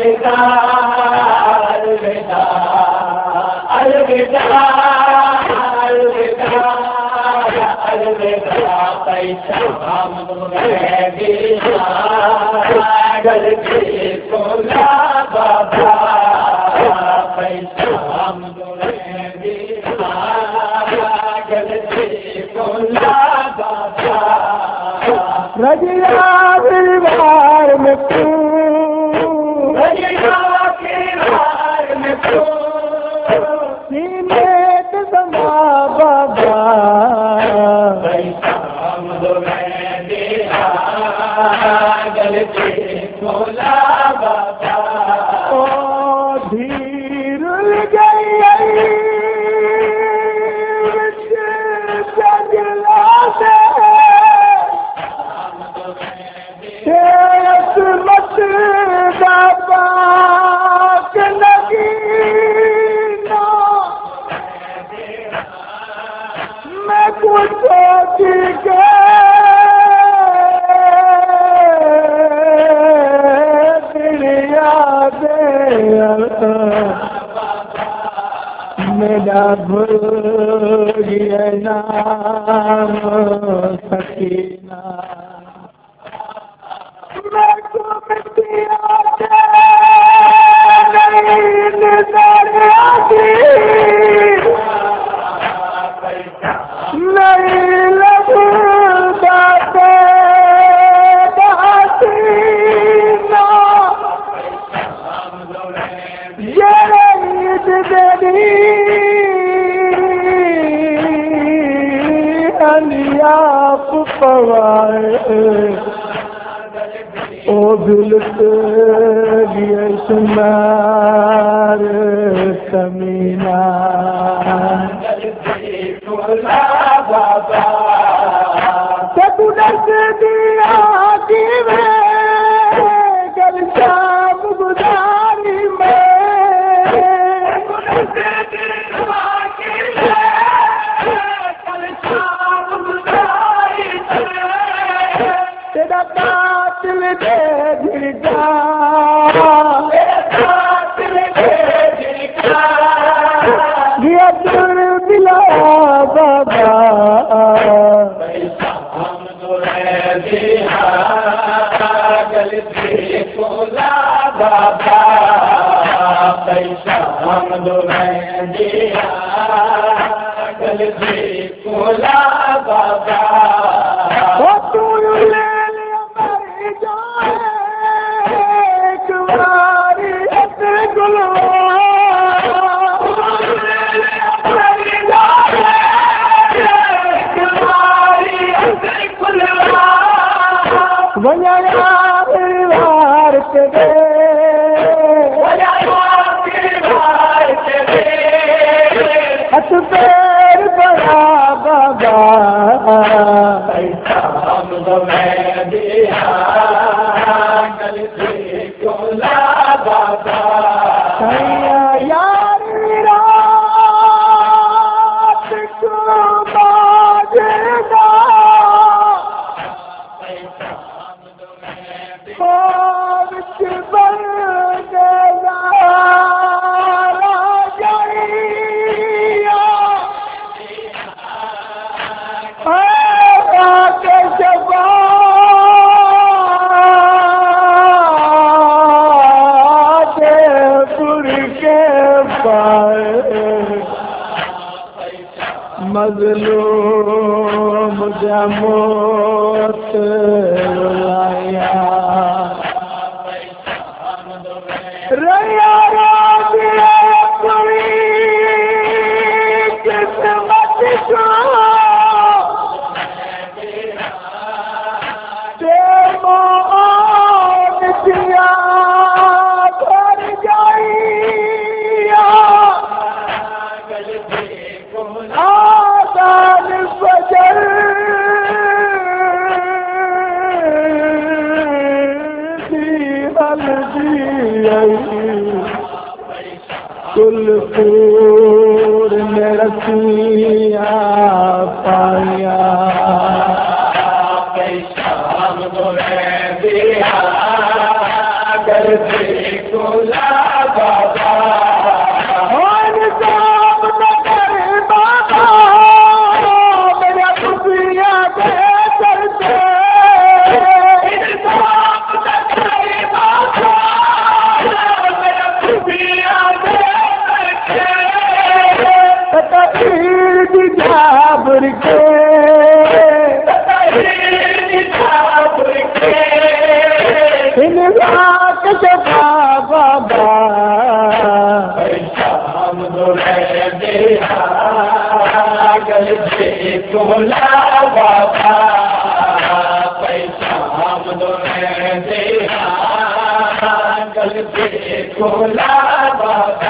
रजिया दीवार में तू सीने ते समा बाबा ओ धीर गई मत बाबा लगी मैं कुछ मेरा भूल गया नाम सकीना मैं को मिटिया नहीं लगता आप पवाए ओ दिलत ये सुनार समीना तू दस दिया कि कल शाम गुजारी तेरा कातिल दे झिड़का गया दिल दिला बाबा बाबा पैसा हम दो दिया गल से कोला बाबा तू ले लिया मरी जाए कुमारी परिवार के हथ पैर बड़ा बाबा हम दिया गल से कोला बाबा यार रात को बाजेगा मजलूम जमोत रुलाया रया राजिया कोई किस्मत को ते मोहन दिया भर जाइया आदान बजर कुलपुर में रसिया पाया पैसा दिया कर बाबा शाम दुरे दिया गल से तोला बाबा शाम दुरे दिया गल से तोला बाबा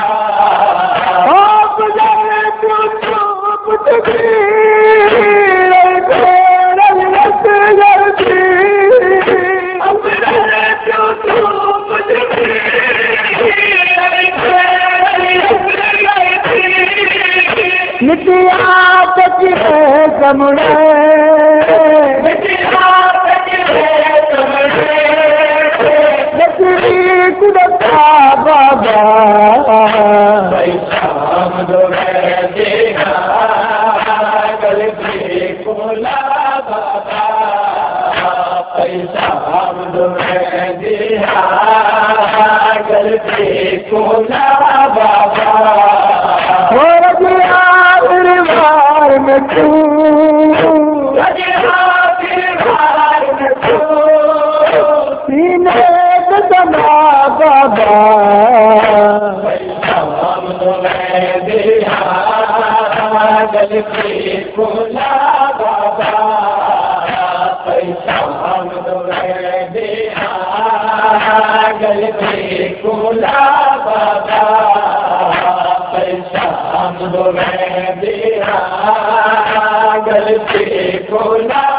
नितिया तकी है कमरे नकली कुदता बाबा शाम दुरे दिया गल से तोला बाबा शाम दुरे दिया गल से तोला बाबा में तू सीने दमा बाबा शाम दुरे दिया गल से तोला बाबा शाम दुरे दिया गल से तोला बाबा शाम दुरे दिया गल से तोला